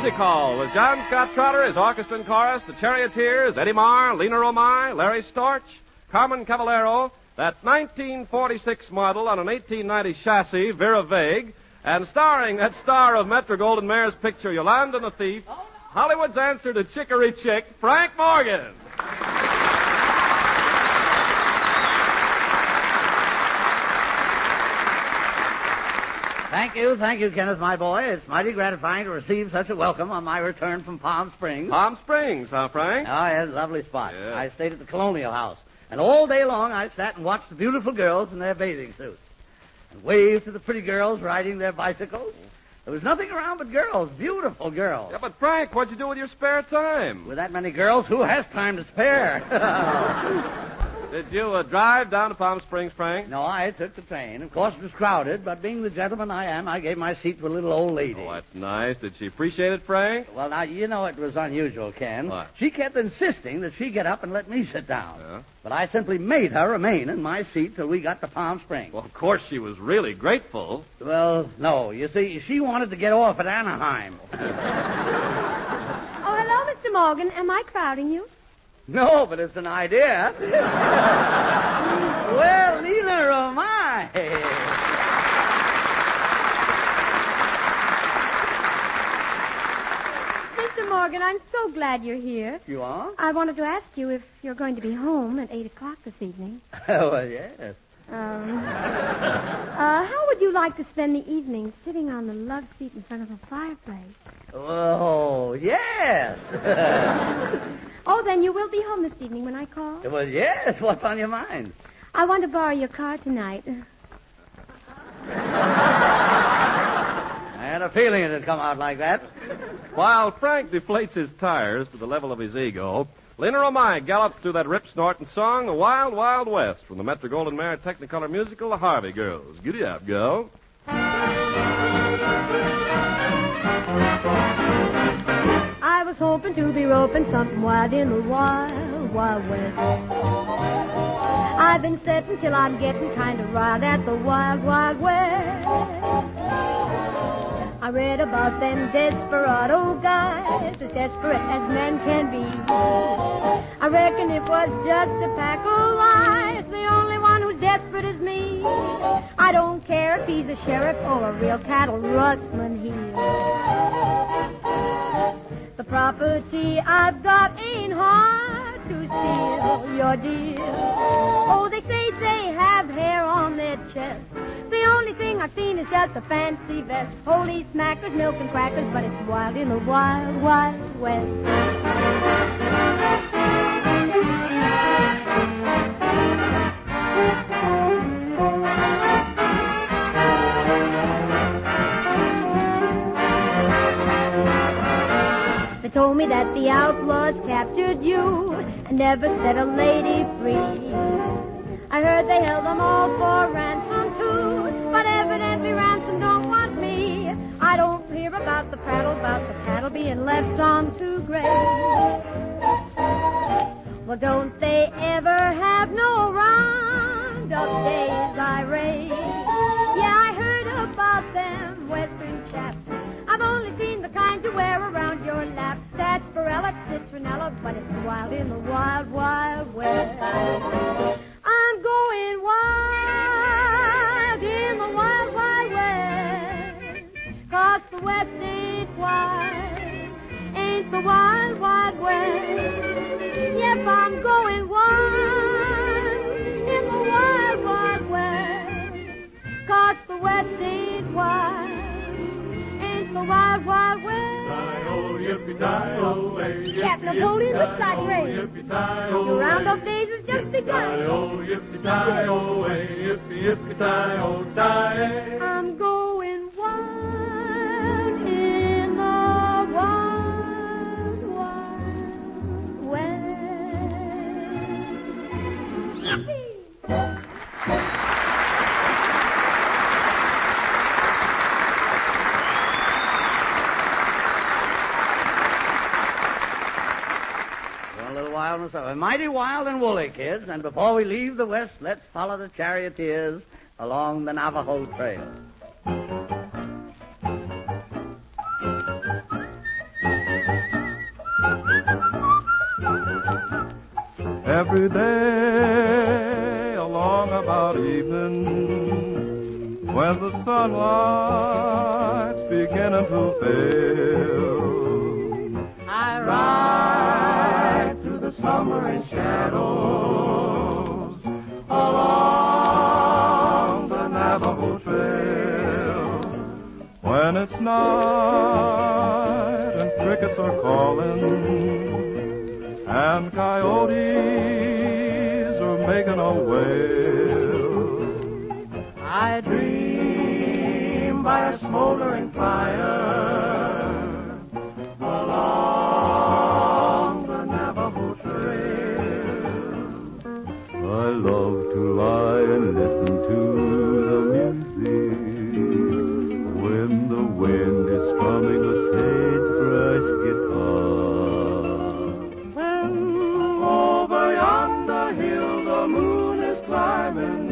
Music Hall with John Scott Trotter, his orchestra and chorus, the Charioteers, Eddie Marr, Lena Romay, Larry Storch, Carmen Cavallero, that 1946 model on an 1890 chassis, Vera Vague, and starring that star of Metro-Goldwyn-Mayer's picture, Yolanda and the Thief, Hollywood's answer to Chicory Chick, Frank Morgan. Thank you, Kenneth, my boy. It's mighty gratifying to receive such a welcome on my return from Palm Springs. Palm Springs, huh, Frank? Oh, yes, lovely spot. Yeah. I stayed at the Colonial House, and all day long I sat and watched the beautiful girls in their bathing suits and waved to the pretty girls riding their bicycles. There was nothing around but girls, beautiful girls. Yeah, but Frank, what'd you do with your spare time? With that many girls, who has time to spare? Did you drive down to Palm Springs, Frank? No, I took the train. Of course, it was crowded, but being the gentleman I am, I gave my seat to a little old lady. Oh, that's nice. Did she appreciate it, Frank? Well, now, you know it was unusual, Ken. What? She kept insisting that she get up and let me sit down. Yeah? But I simply made her remain in my seat till we got to Palm Springs. Well, of course she was really grateful. Well, no. You see, she wanted to get off at Anaheim. Oh, hello, Mr. Morgan. Am I crowding you? No, but it's an idea. Well, neither am I. Mr. Morgan, I'm so glad you're here. You are? I wanted to ask you if you're going to be home at 8 o'clock this evening. Well, yes. How would you like to spend the evening sitting on the love seat in front of a fireplace? Oh, yes. Oh, then you will be home this evening when I call? Well, yes. What's on your mind? I want to borrow your car tonight. I had a feeling it'd come out like that. While Frank deflates his tires to the level of his ego, Lena Romay gallops through that rip-snorting song, The Wild, Wild West, from the Metro-Goldwyn-Mayer Technicolor musical, The Harvey Girls. Giddy up, go. I was hoping to be roping something wild in the wild, wild west. I've been setting till I'm getting kind of riled at the wild, wild west. I read about them desperado guys, as desperate as men can be. I reckon it was just a pack of lies, the only one who's desperate is me. I don't care if he's a sheriff or a real cattle rustman here. The property I've got ain't hard to steal, your dear. Oh, they say they have hair on their chest. The only thing I've seen is just a fancy vest. Holy smackers, milk and crackers, but it's wild in the wild, wild west. They told me that the outlaws captured you and never set a lady free. I heard they held them all for ransom too, but evidently ransom don't want me. I don't hear about the prattle, about the cattle being left on to graze. Well, don't they ever have no roundup days, I rage? Yeah, I heard about them western chaps. I've only seen the kind you wear around your lap. Sarsaparilla, citronella, but it's wild in the wild, wild west. I'm going wild in the wild, wild west. 'Cause the west ain't the wild, wild west. Yep, I'm going wild in the wild, wild west. 'Cause the west ain't the wild, wild west. Captain Napoleon looks like rain. The roundup days has just begun. I'm going wild in the wild, wild west. Yippee! Mighty wild and woolly, kids. And before we leave the West, let's follow the charioteers along the Navajo Trail. every day along about evening when the sunlight's beginning to fail. I ride through the slumbering shadows along the Navajo Trail. When it's night and crickets are calling and coyotes are making a wail, I dream by a smoldering fire along the Navajo Trail. I love to lie and listen to the music when the wind is strumming a sagebrush guitar. When over yonder hill the moon is climbing,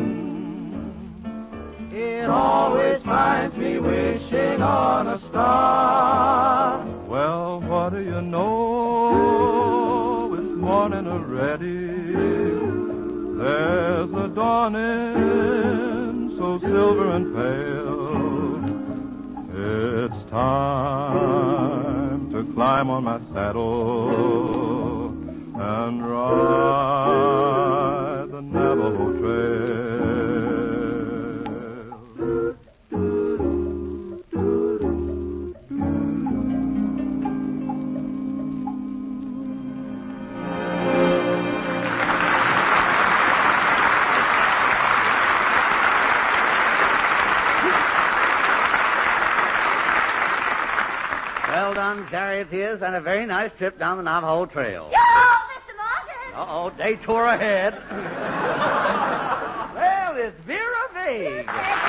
it always finds me wishing on a star. Well, what do you know? It's morning already. There's a dawning so silver and pale. It's time to climb on my saddle and ride the Navajo Trail. Well done, charioteers, and a very nice trip down the Navajo Trail. Yo, Mr. Morgan! Uh-oh, detour ahead. Well, it's Vera Vague.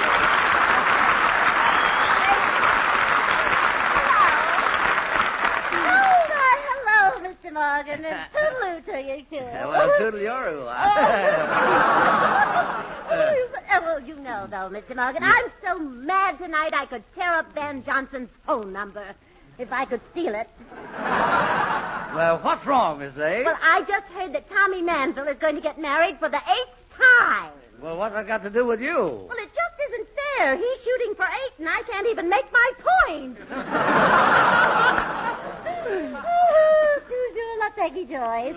Hello, Mr. Morgan, and toodaloo to you, too. Well, toodle-yoroo. Well, you know, though, Mr. Morgan, I'm so mad tonight I could tear up Van Johnson's phone number if I could steal it. Well, what's wrong, Miss Vague? Well, I just heard that Tommy Mansell is going to get married for the 8th time. Well, what's that got to do with you? Well, it just isn't fair. He's shooting for 8, and I can't even make my point. Toujours la Peggy Joyce.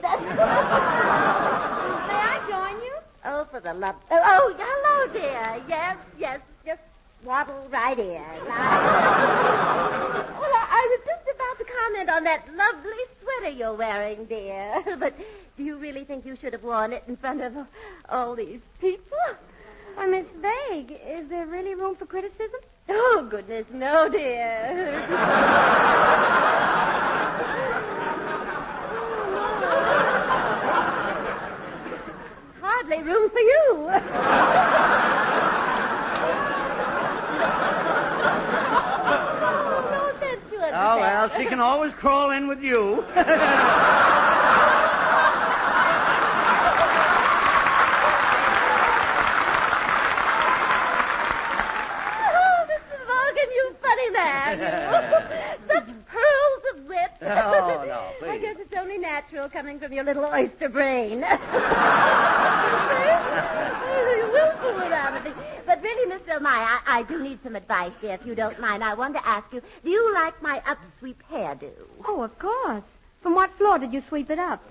May I join you? Oh, for the love... Oh, hello, dear. Yes, just waddle right in. I was just about to comment on that lovely sweater you're wearing, dear. But do you really think you should have worn it in front of all these people? Why, Miss Vague, is there really room for criticism? Oh, goodness, no, dear. Hardly room for you. No offense to her. Oh, well, she can always crawl in with you. Such pearls of wit. Oh, no, please. I guess it's only natural coming from your little oyster brain. You will fool around with me. But really, Miss Vilmaya, I do need some advice, dear, if you don't mind. I wanted to ask you, do you like my upsweep hairdo? Oh, of course. From what floor did you sweep it up?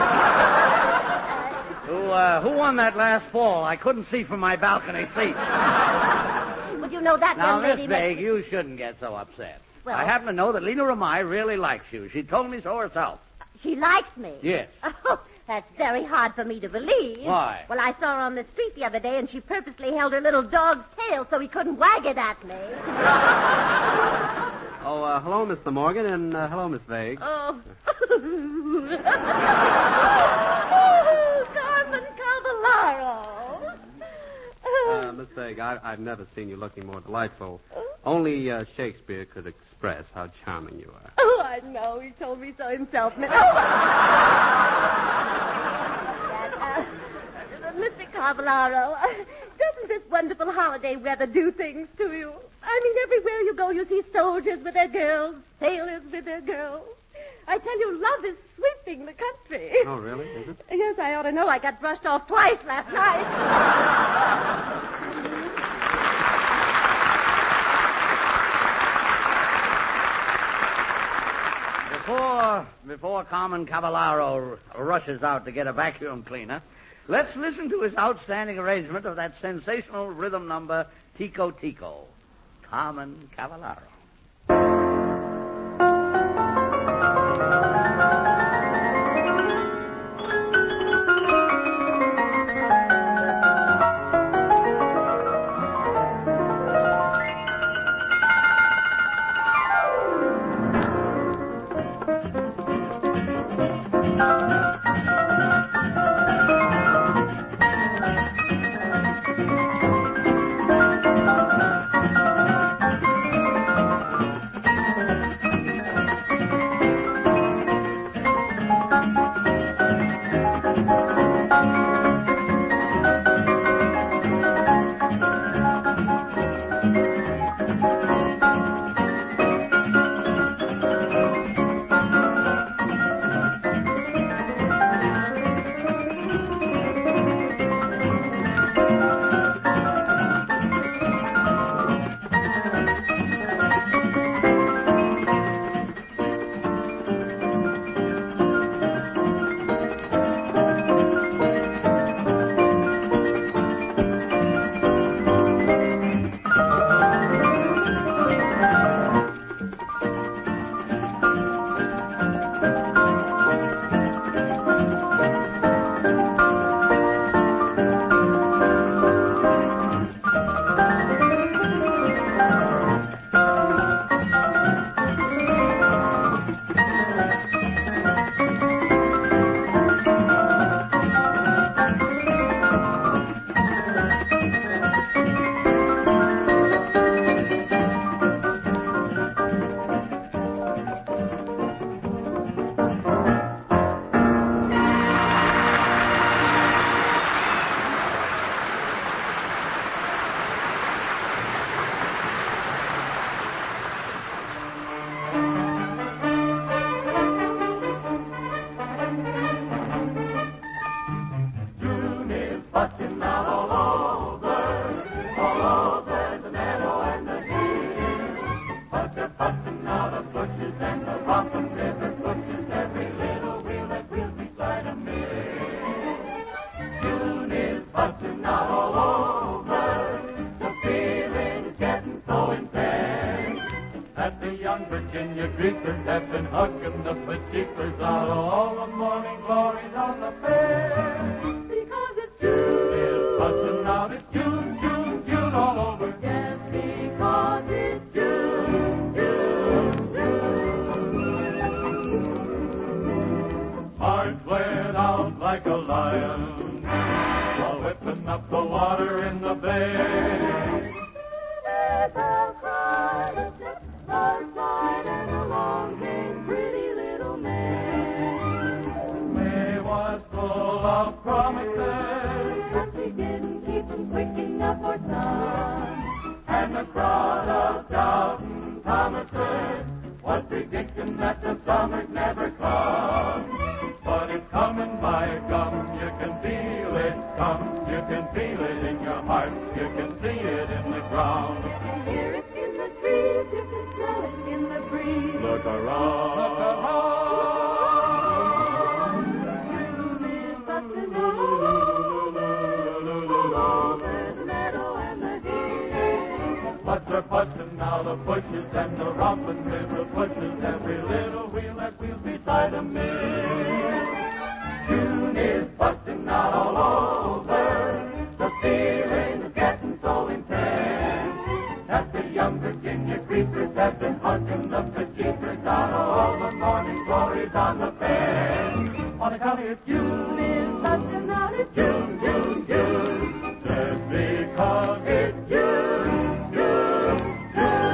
Who won that last fall? I couldn't see from my balcony seat. Well, you know that Now, young lady... Miss Vague, you shouldn't get so upset. Well, I happen to know that Lena Ramai really likes you. She told me so herself. She likes me? Yes. Oh, that's very hard for me to believe. Why? Well, I saw her on the street the other day, and she purposely held her little dog's tail so he couldn't wag it at me. Oh, hello, Mr. Morgan, and hello, Miss Vague. Oh. Carmen Cavallaro. Miss Vague, I've never seen you looking more delightful. Only Shakespeare could express how charming you are. Oh, I know. He told me so himself. Mr. Cavallaro, doesn't this wonderful holiday weather do things to you? I mean, everywhere you go, you see soldiers with their girls, sailors with their girls. I tell you, love is sweeping the country. Oh, really? Is it? Yes, I ought to know. I got brushed off twice last night. Before Carmen Cavallaro rushes out to get a vacuum cleaner, let's listen to his outstanding arrangement of that sensational rhythm number, Tico Tico. Carmen Cavallaro. Creepers have been hugging the particulars out all the morning glories on the fair. Because it's June. It's busting out, it's June, June, June all over. Yes, because it's June, June, June. Hearts went out like a lion while whipping up the water in the bay. Outside and along came pretty little May. May was full of promises, But we didn't keep them quick enough for some. and the crowd of doubting Thomases was predicting that the summer's never come. But it's coming by gum, you can feel it come, you can feel it in your heart, you can see it in the ground. You can hear it in the trees, you can smell it in the breeze. Look around, look around. June is busting all over the meadow and the hill. But they're pushing now the bushes and the romping river pushes every little wheel that wheels beside a mill. June is busting out all over. The feeling is getting so intense that the young Virginia creepers have been hugging up the jeepers out of all the morning glories on the fence. On account of June is busting out, it's June, June, June. Just because it's June, June, June.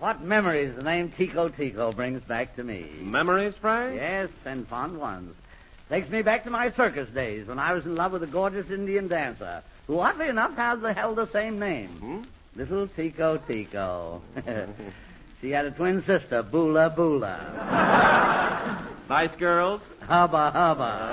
What memories the name Tico Tico brings back to me. Memories, Frank? Yes, and fond ones. Takes me back to my circus days when I was in love with a gorgeous Indian dancer who, oddly enough, held the same name. Hmm? Little Tico Tico. She had a twin sister, Bula Bula. Nice girls? Hubba Hubba.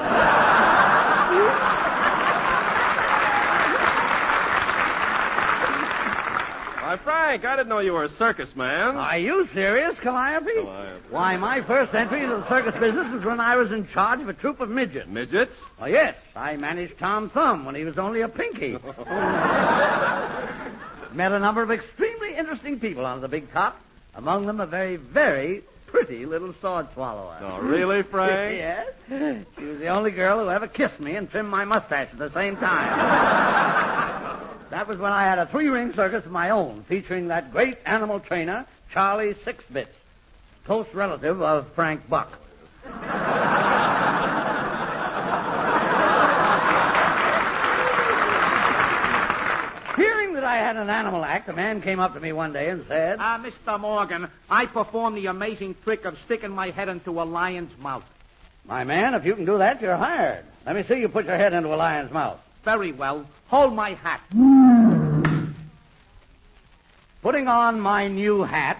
Why, Frank, I didn't know you were a circus man. Are you serious, Calliope? Calliope. Why, my first entry into the circus business was when I was in charge of a troupe of midgets. Midgets? Oh, yes. I managed Tom Thumb when he was only a pinky. Met a number of extremely interesting people on the big top. Among them a very, very pretty little sword swallower. Oh, really, Frank? Yes. She was the only girl who ever kissed me and trimmed my mustache at the same time. That was when I had a 3-ring circus of my own, featuring that great animal trainer, Charlie Sixbits, close relative of Frank Buck. Hearing that I had an animal act, a man came up to me one day and said, Mr. Morgan, I performed the amazing trick of sticking my head into a lion's mouth. My man, if you can do that, you're hired. Let me see you put your head into a lion's mouth. Very well. Hold my hat. Putting on my new hat,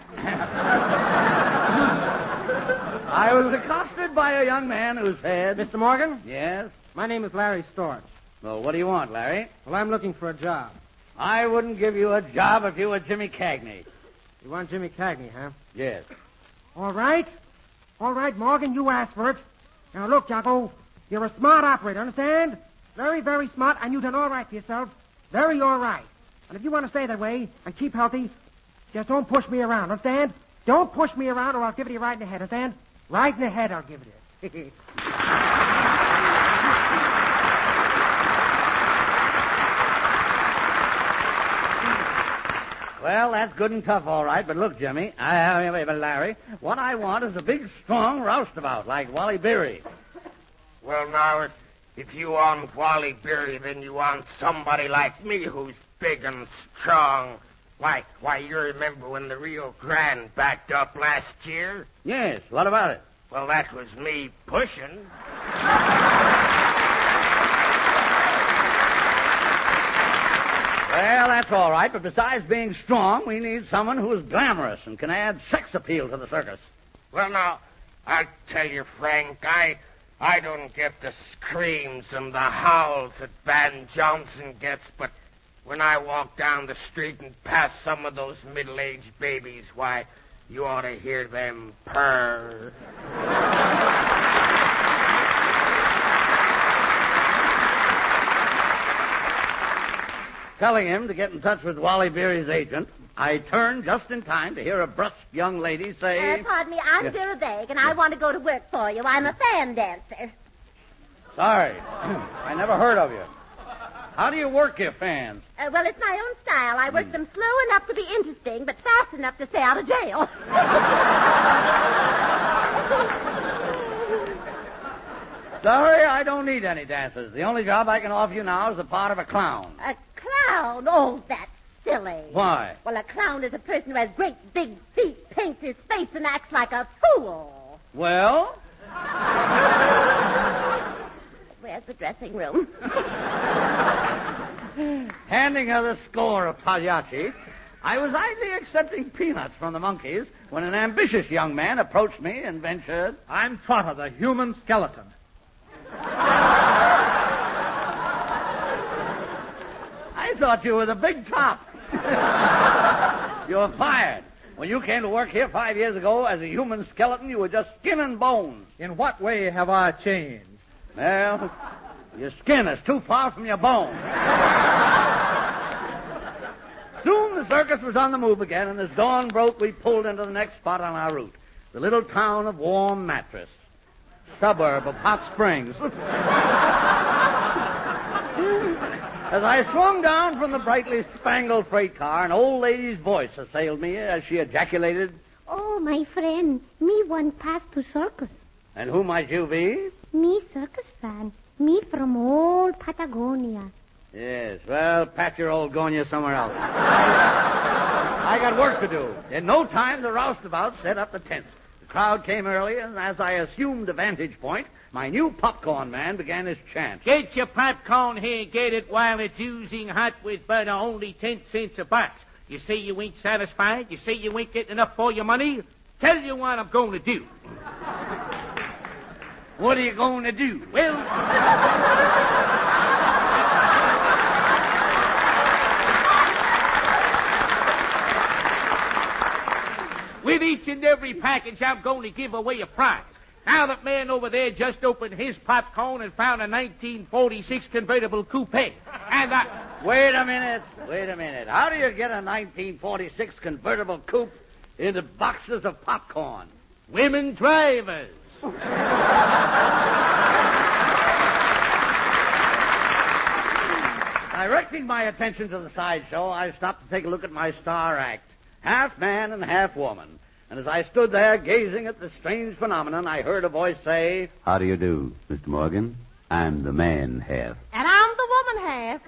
I was accosted by a young man who said, Mr. Morgan, Yes? my name is Larry Storch. Well, what do you want, Larry? Well, I'm looking for a job. I wouldn't give you a job if you were Jimmy Cagney. You want Jimmy Cagney, huh? Yes. All right, Morgan, you asked for it. Now, look, Jocko, you're a smart operator, understand? Very, very smart, and you've done all right for yourself. Very all right. And if you want to stay that way and keep healthy, just don't push me around, understand? Don't push me around or I'll give it to you right in the head, understand? Right in the head I'll give it to you. Well, that's good and tough, all right. But look, Jimmy, Larry, what I want is a big, strong roustabout like Wally Beery. Well, now, if you want Wally Beery, then you want somebody like me who's big and strong. Why, you remember when the Rio Grande backed up last year? Yes, what about it? Well, that was me pushing. Well, that's all right, but besides being strong, we need someone who's glamorous and can add sex appeal to the circus. Well, now, I'll tell you, Frank, I don't get the screams and the howls that Van Johnson gets, but when I walk down the street and pass some of those middle-aged babies, why, you ought to hear them purr. Telling him to get in touch with Wally Beery's agent, I turned just in time to hear a brusque young lady say... Pardon me, I'm Vera Vague, and I want to go to work for you. I'm a fan dancer. Sorry, I never heard of you. How do you work your fans? Well, it's my own style. I work them slow enough to be interesting, but fast enough to stay out of jail. Sorry, I don't need any dancers. The only job I can offer you now is the part of a clown. A clown? Oh, that's silly. Why? Well, a clown is a person who has great big feet, paints his face, and acts like a fool. Well? Where's the dressing room? Handing her the score of Pagliacci, I was idly accepting peanuts from the monkeys when an ambitious young man approached me and ventured... I'm Trotter, the human skeleton. I thought you were the big top. You're fired. When you came to work here 5 years ago as a human skeleton, you were just skin and bones. In what way have I changed? Well, your skin is too far from your bones. Soon the circus was on the move again, and as dawn broke, we pulled into the next spot on our route, the little town of Warm Mattress, suburb of Hot Springs. As I swung down from the brightly spangled freight car, an old lady's voice assailed me as she ejaculated, Oh, my friend, me one pass to circus. And who might you be? Me circus fan. Me from old Patagonia. Yes, well, pack your old gonia somewhere else. I got work to do. In no time, the roustabout set up the tents. The crowd came early, and as I assumed a vantage point, my new popcorn man began his chant. Get your popcorn here, get it while it's oozing hot with butter, only 10 cents a box. You say you ain't satisfied? You say you ain't getting enough for your money? Tell you what I'm going to do. What are you going to do? Well, with each and every package, I'm going to give away a prize. Now that man over there just opened his popcorn and found a 1946 convertible coupe. And Wait a minute. How do you get a 1946 convertible coupe into boxes of popcorn? Women drivers. Directing my attention to the sideshow, I stopped to take a look at my star act. Half man and half woman. And as I stood there gazing at the strange phenomenon, I heard a voice say, "How do you do, Mr. Morgan? I'm the man half." And I'm the woman half.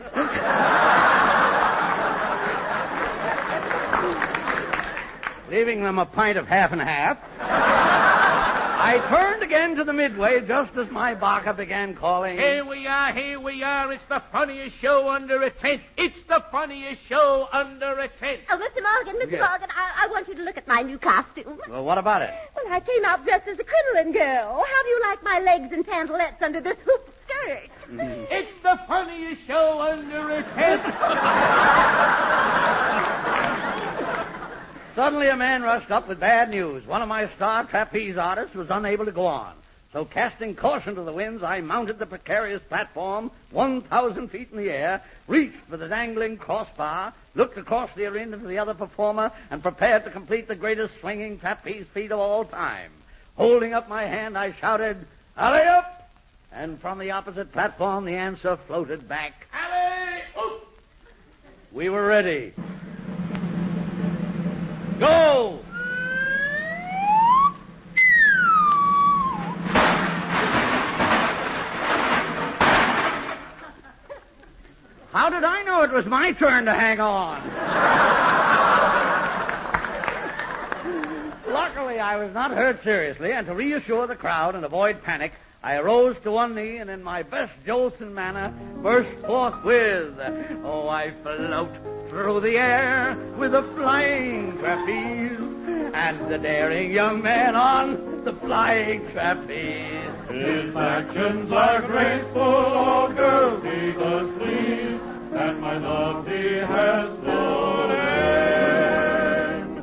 Leaving them a pint of half and half, I turned again to the midway just as my baka began calling. Here we are. It's the funniest show under a tent. It's the funniest show under a tent. Oh, Mr. Morgan, Morgan, I want you to look at my new costume. Well, what about it? Well, I came out dressed as a crinoline girl. How do you like my legs and pantalettes under this hoop skirt? It's the funniest show under a tent. Suddenly a man rushed up with bad news. One of my star trapeze artists was unable to go on. So casting caution to the winds, I mounted the precarious platform 1,000 feet in the air, reached for the dangling crossbar, looked across the arena to the other performer, and prepared to complete the greatest swinging trapeze feat of all time. Holding up my hand, I shouted, "Alley up!" And from the opposite platform, the answer floated back, "Alley up!" We were ready. Go! How did I know it was my turn to hang on? Luckily, I was not hurt seriously, and to reassure the crowd and avoid panic, I arose to one knee and in my best Jolson manner burst forth with, "Oh, I float through the air with a flying trapeze, and the daring young man on the flying trapeze. His actions are graceful, all girls he does please, and my love he has stolen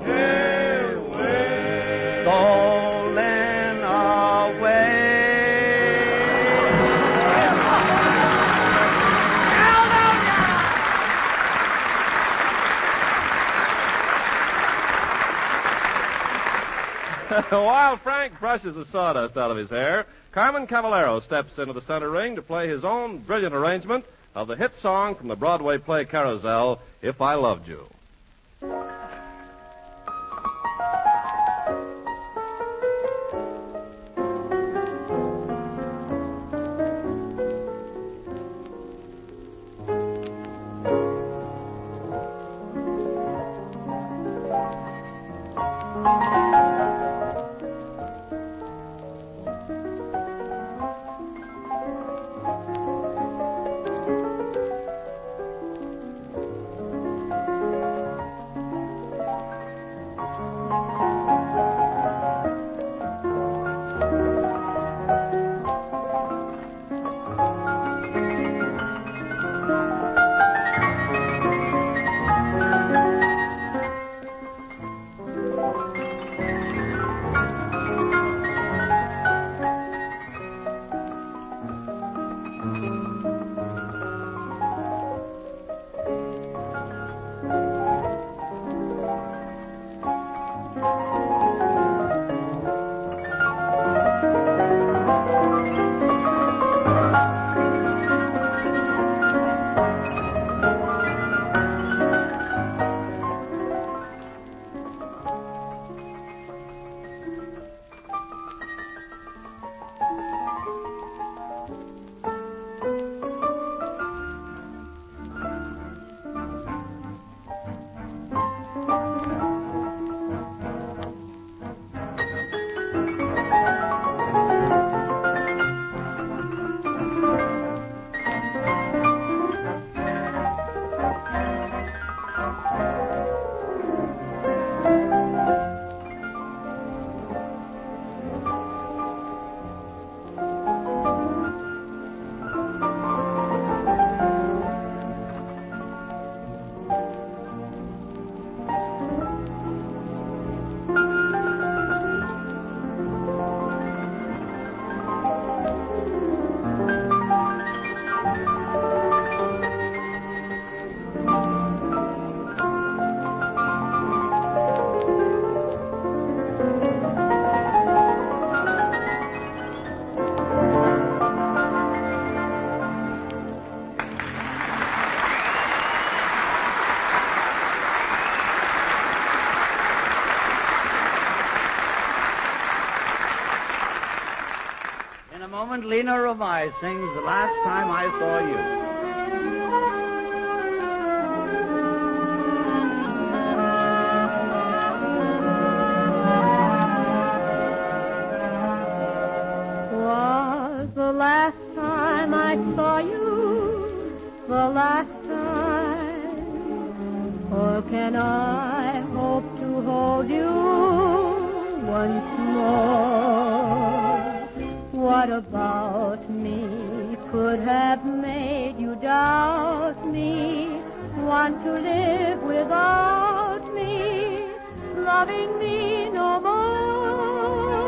away. Stolen away. While Frank brushes the sawdust out of his hair, Carmen Cavallero steps into the center ring to play his own brilliant arrangement of the hit song from the Broadway play Carousel, "If I Loved You." moment, Lena Romay sings The Last Time I Saw You. Was the last time I saw you, the last time, or can I hope to hold you once more? What about me could have made you doubt me, want to live without me, loving me no more?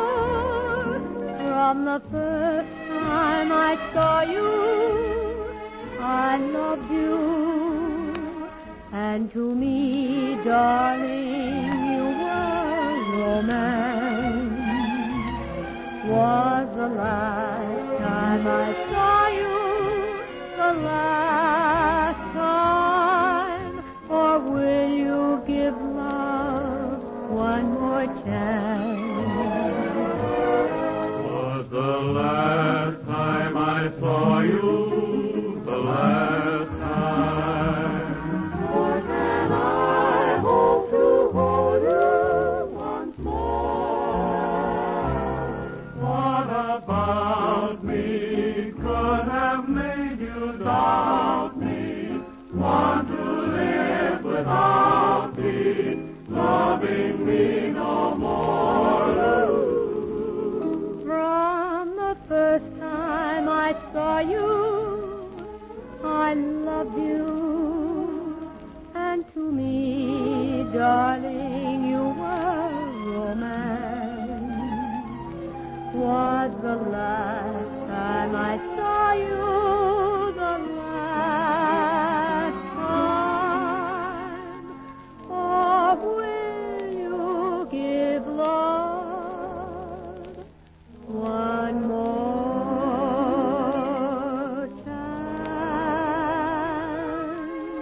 From the first time I saw you, I loved you, and to me, darling, you were romance. Was the last time I saw you the last time, or will you give love one more chance? Was the last time I saw you the last time? Or can I hope to hold you once more? What about me could have made you doubt me, want to live without me, loving me no more? From the first time I saw you, I loved you, and to me, darling, you were romance. Was the last time I saw you the last time, or will you give love one more chance?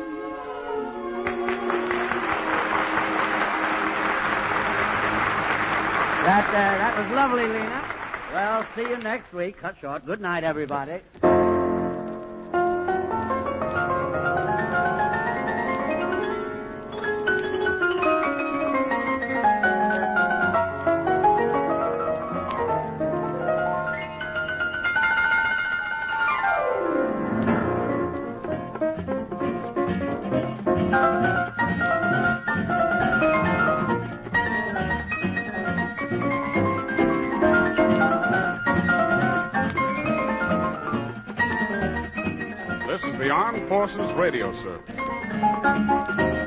That was lovely, Lena. Well, see you next week. Cut short. Good night, everybody. This is the Armed Forces Radio Service.